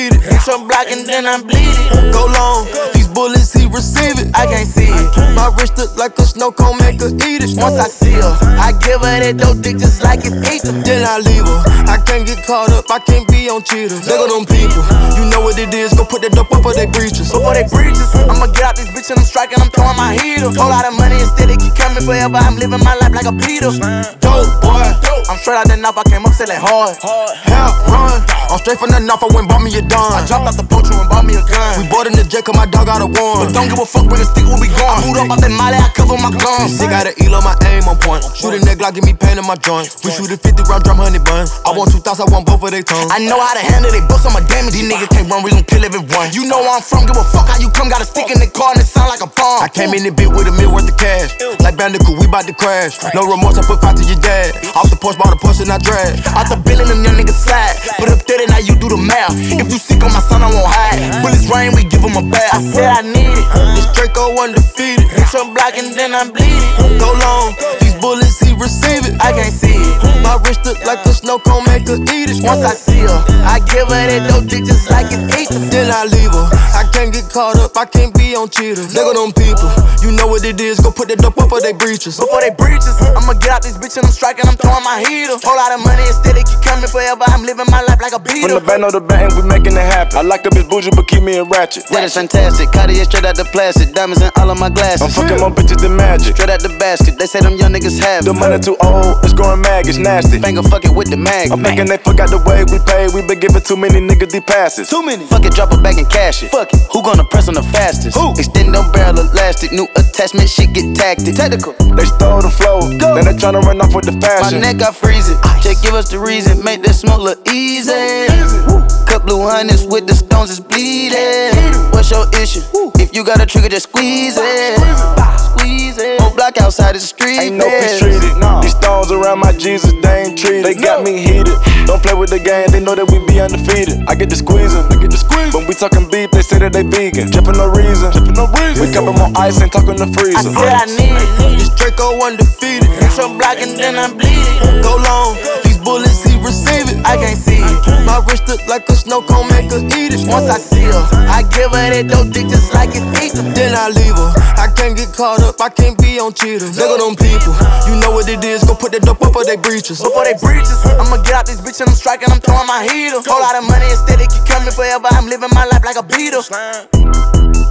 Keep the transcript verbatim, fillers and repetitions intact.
defeated. Hit your block and then I bleed it. Go long, these bullets he receive it. I can't see it. My wrist look like a snow cone, make her eat it. Once I see her, I give her that dope dick just like it's ether. Then I leave her. I can't get caught up, I can't be on cheaters. Look at them people, you know what it is. Go put that dope up for they breaches. Before they breaches, I'ma get out this bitch and I'm striking, I'm throwing my heater. Whole lot of money instead, it keep coming forever. I'm living my life like a Peter. Dope boy, I'm straight out the knife, I came up selling hard. Hell run, I'm straight from the knife, I went bought me a dime. I dropped out the poacher and bought me a gun. We bought in the jet cause my dog got a one. But don't give a fuck when the stick where we gone. I moved up out that molly, I cover my guns. Sick got an elo, my aim on point. Shoot a neck like give me pain in my joint. We shoot a fifty round drum, honey bun. I want two thoughts, I want both of they tongues. I know how to handle they books, I'm a damage. These niggas can't run, we gon' kill everyone. You know where I'm from, give a fuck how you come. Got a stick in the car and it sound like a bomb. I came in the bit with a mil worth of cash. Like Bandicoot, we bout to crash. No remorse, I put five to your dad. Off the porch, bought a Porsche and I drag. Out the bill and them young niggas slide. Put up thirty, now you do the math. If you sick on my son, I won't hide. Bullets rain, we give him a bath. I said I need it. This Draco undefeated. Hit your block and then I bleed it. Go long, these bullets he receive it. I can't see it. My wrist look like a snow cone, make her eat it. Once I see her, I give her that dope dick just like it's ether. Then I leave her. I can't get caught up, I can't be on cheaters. Look at them people, you know what it is. Go put that dope up for they breaches. Before they breaches, I'ma get out this bitch and I'm striking, I'm throwing my heater. Whole lot of money instead, it keep coming forever. I'm living my life like a beater. From the band on the band, we making it happen. I like the bitch bougie, but keep me in ratchet. That is fantastic. Cartier straight out the plastic. Diamonds in all of my glasses. I'm fucking more bitches than magic. Straight out the basket. They say them young niggas have The money too old, it's growing mag, it's nasty. Finger fuck it with the mag. I'm thinking they forgot the way we pay. We been giving too many niggas these passes. Too many. Fuck it, drop it back and cash it. Fuck it. Who gonna press on the fastest? Who? Extend them barrel elastic. New attachment, shit get tactic. Technical. They stole the flow, Go. then they tryna run off with the My fashion. neck got freezing. Just give us the reason. Make that smoke look easy. Cut blue hundreds with the stones is bleeding. What's your issue? If you got a trigger, just squeeze it. Squeeze it. Whole block outside the street. Ain't no peace treated. No. These stones around my Jesus, they ain't treated. They got me heated. Don't play with the game, they know that we be undefeated. I get the squeezing, I get the squeeze. When we talking beef, they say that they vegan. Drippin' no reason, drippin' no reason. We cup 'em on ice, ain't talking the freezer. I said I need it. This Draco undefeated. Hit your block and then I bleed it. Go long, these bullets he receive it. I can't see it. My wrist look like a snow cone, make her eat it. Once I see her, I give her that dope dick just like it's ether. Then I leave her. I can't get caught up, I can't be on cheaters. Look at them people, you know what it is. Go put that dope up for they breaches. Before they breaches, I'ma get out this bitch and I'm striking, I'm throwing my heater. Whole lot of money instead, it keep coming forever. I'm living my life like a beater.